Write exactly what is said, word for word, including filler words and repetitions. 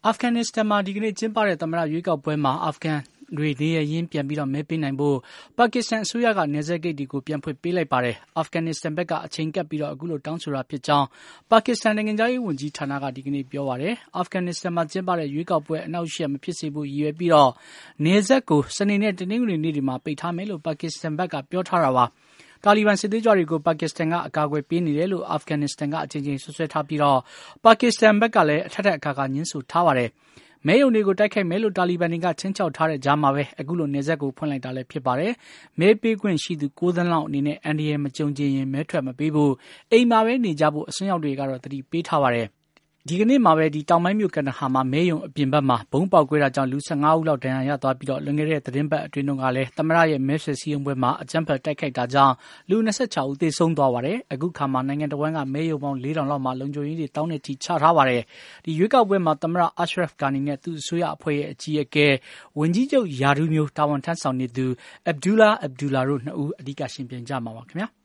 အာဖဂန်နစ္စတန်မှာဒီကနေ့ကျင်းပတဲ့သမ္မတရွေးကောက်ပွဲမှာအာဖဂန်တွေနေရရင်းပြန်ပြီးတော့မဲပေးနိုင်ဖို့ပါကစ္စတန်အစိုးရကနယ်စပ်ဂိတ်တွေကိုပြန်ဖွင့်ပေးလိုက်ပါတယ်။အာဖဂန်နစ္စတန်ဘက်ကအချိန်ကပ်ပြီးတော့အခုလိုတောင်းဆိုတာဖြစ်ကြောင်းပါကစ္စတန်နိုင်ငံသားရေးဝန်ကြီးဌာနကဒီကနေ့ပြောပါတယ်။အာဖဂန်နစ္စတန်မှာကျင်းပတဲ့ရွေးကောက်ပွဲအနောက်ရှေ့မဖြစ်စေဖို့ရည်ရွယ်ပြီးတော့နယ်စပ်ကိုစနေနဲ့တနင်္ဂနွေနေ့တွေမှာပိတ်ထားမယ်လို့ပါကစ္စတန်ဘက်ကပြောထားတာပါ။တာလီဘန်စစ်သွေးကြွတွေကိုပါကစ္စတန်ကအကာအကွယ်ပေးနေတယ်လို့အာဖဂန်နစ္စတန်ကအချင်းချင်းဆွဆွဲထားပြီးတော့ပါကစ္စတန်ဘက်ကလည်းအထက်ထက်အခါကညှင်းဆိုထားပါတယ်။မဲယုံတွေကိုတိုက်ခိုက်မယ်လို့တာလီဘန်တွေကချင်းချောက်ထားတဲ့ကြားမှာပဲအခုလိုနေဆက်ကိုဖွင့်လိုက်တာလည်းဖြစ်ပါတယ်။မဲပေးခွင့်ရှိသူကိုးသန်းလောက်အနေနဲ့အန်ဒီရယ်မကြုံချင်ရင်မဲထွက်မပေးဖို့အိမ်မှာပဲနေကြဖို့အစွန်းရောက်တွေကတော့တတိပေးထားပါတယ်။ဒီကနေ့မှာပဲဒီတောင်ပိုင်းမြို့ကန်ဒါဟာမှာမဲယုံအပြင်ဘက်မှာဘုံပေါက်ကွဲတာကြောင့်လူ၁၅ဦးလောက်ဒဏ်ရာရသွားပြီးတော့လွန်ခဲ့တဲ့သတင်းပတ်အတွင်းကလည်းသမ္မတရဲ့မဲဆွယ်စည်းရုံးပွဲမှာအကြမ်းဖက်တိုက်ခိုက်တာကြောင့်လူ၂၆ဦးသေဆုံးသွားပါတယ်။အခုခါမှာနိုင်ငံတော်ဝန်ကမဲယုံပေါင်း၄ထောင်လောက်မှာလုံခြုံရေးတွေတောင်းနေချထားပါတယ်။ဒီရွေးကောက်ပွဲမှာသမ္မတအာရှရဖ်ဂါနီနဲ့သူ့အစိုးရအဖွဲ့ရဲ့အကြီးအကဲဝန်ကြီးချုပ်ယာဒူးမျိုးတာဝန်ထမ်းဆောင်နေသူအဗ်ဒူလာအဗ်ဒူလာတို့နှစ်ဦးအဓိကရှင်ပြိုင်ကြမှာပါခင်ဗျာ။